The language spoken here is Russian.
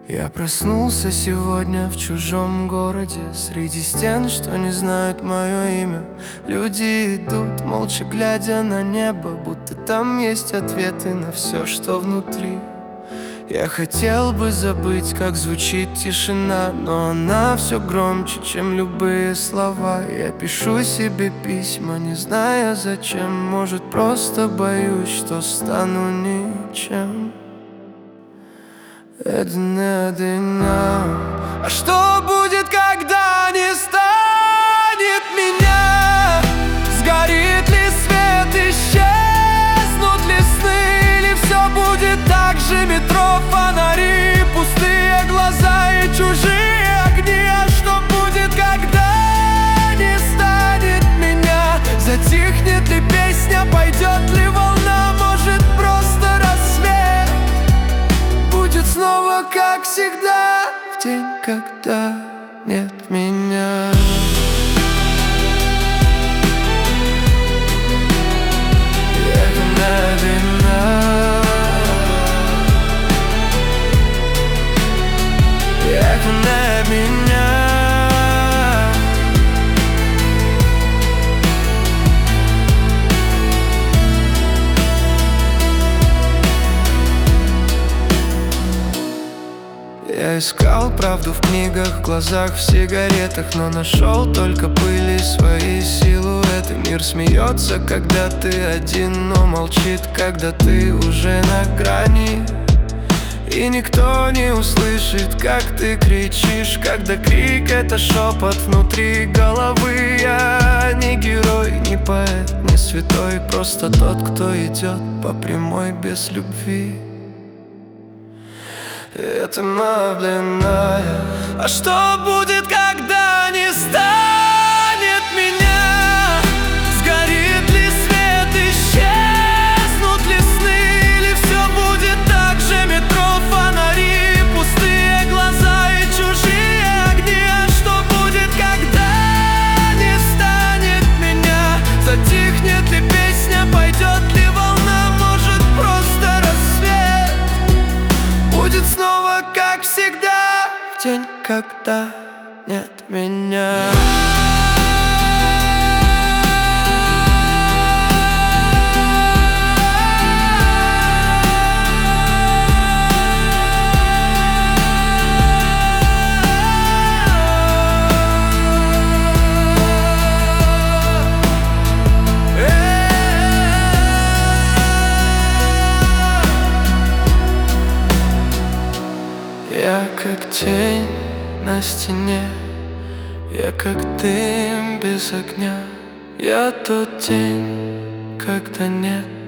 Я проснулся сегодня в чужом городе, среди стен, что не знают мое имя. Люди идут, молча глядя на небо, будто там есть ответы на все, что внутри. Я хотел бы забыть, как звучит тишина, но она все громче, чем любые слова. Я пишу себе письма, не зная зачем. Может, просто боюсь, что стану ничем. А что будет, когда не станет меня? Сгорит ли свет, исчезнут ли сны? Или все будет так же? Метро, фонари, пустые глаза и чужие огни. А что будет, когда не станет меня? Затихнет ли песня, пойдет ли волна? Может, просто рассвет будет снова, как всегда, в день, когда нет меня. Я искал правду в книгах, в глазах, в сигаретах, но нашел только пыль и свои силуэты. Мир смеется, когда ты один, но молчит, когда ты уже на грани. И никто не услышит, как ты кричишь, когда крик — это шепот внутри головы. Я не герой, не поэт, не святой, просто тот, кто идет по прямой без любви. Это мобленная. А что будет, когда не станет меня? Сгорит ли свет, исчезнут ли сны? Или все будет так же? Метро, фонари, пустые глаза и чужие огни. А что будет, когда не станет меня? Затихнет ли песня, пойдет ли волна? Может, просто рассвет будет снова, как всегда, в день, когда нет меня. Я как тень на стене, я как дым без огня. Я тот день, когда нет